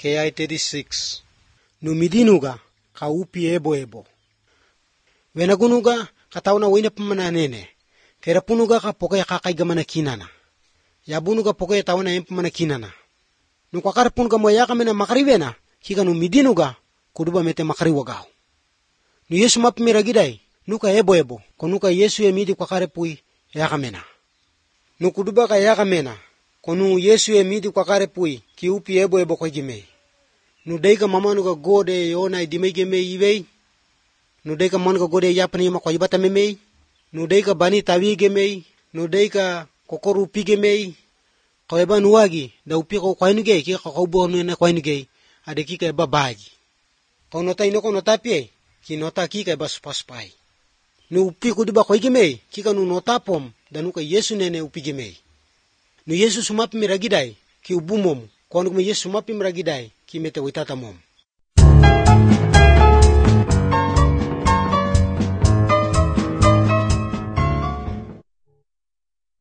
KI 36. Numidinuga ka upi ebo. Wenagunuga katauna wina pamananene. Kerapunuga ka poke kakaigamana kinana. Yabunuga poke tauna empamana kinana. Nukakarpunuga moyakamena makarivena kika numidinuga kuduba mete makariwagao. Nu Yesu mapimiragidai nuka ebo konuka Yesu emidi kwakarepui yakamena. Nukuduba ka yakamena konu Yesu emidi kwakarepui ki upi ebo kwegimei. Nudeika mamanuga gode yona idimegeme iwei. Nudeika manuga gode yapani ma kwajibata memei. Nudeika bani tawigemei. Nudeika kokoru pigemei. Kweba nuwagi da upiko kwainugei ki kakaubo nuena kwainugei ade kika eba baji. Konota inoko nota pie ki nota kika eba supaspai. Nu upiko diba kwaigemei kika nu nota pom danuka Yesu nene upigemei. Nu Yesu sumapi miragidai ki ubumom. Konukume Yesu sumapi miragidai ki mete witata mom.